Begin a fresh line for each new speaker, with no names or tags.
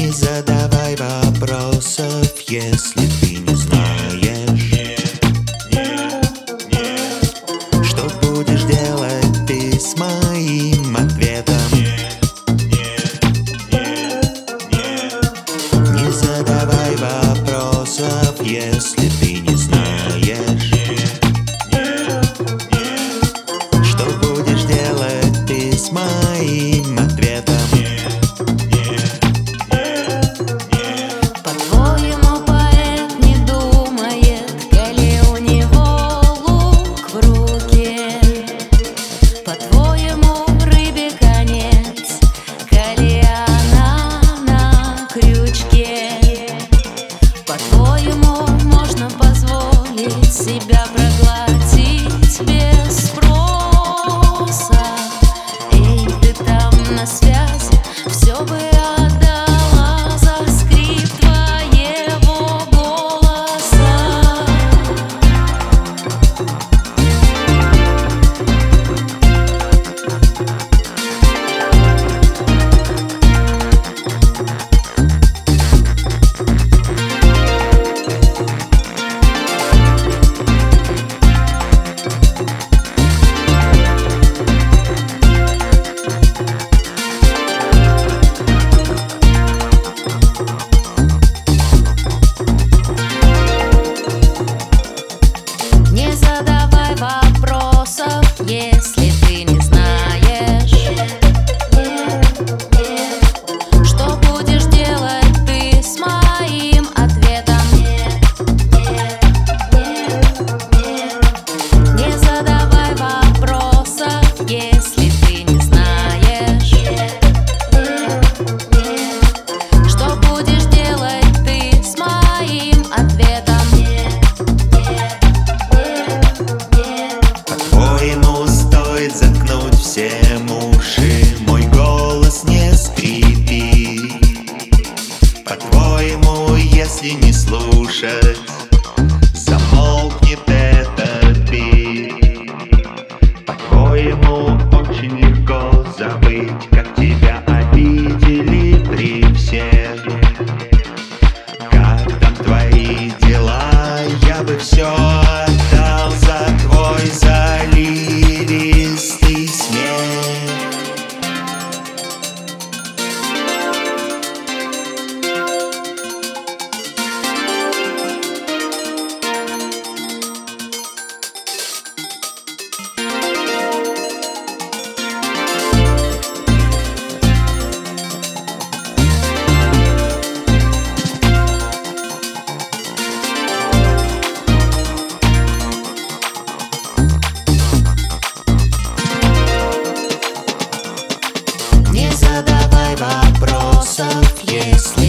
Не задавай вопросов, если ты не знаешь, что будешь делать ты с моим ответом. Не задавай вопросов, если ты не знаешь, что будешь делать ты с моим ответом.
По-твоему, поэт не думает, коли у него лук в руке? По-твоему, рыбе конец, коли она на крючке? По-твоему, можно позволить себя проглотить без спроса? Эй, ты там на связи, все бы отдала за скрип твоего голоса. Не задавай вопросов, если ты не знаешь, что будешь делать ты с моим ответом. Не задавай вопросов, если ты не знаешь, что будешь делать ты с моим ответом.
По-твоему, стоит заткнуть всем уши, мой голос не скрипит. По-твоему, если не слушать, замолкнет этот бит. По-твоему, очень легко забыть, как тебя обидели при всех. Как там твои дела? Я бы все отдал за твой заливистый смех.
Не задавай вопросов, если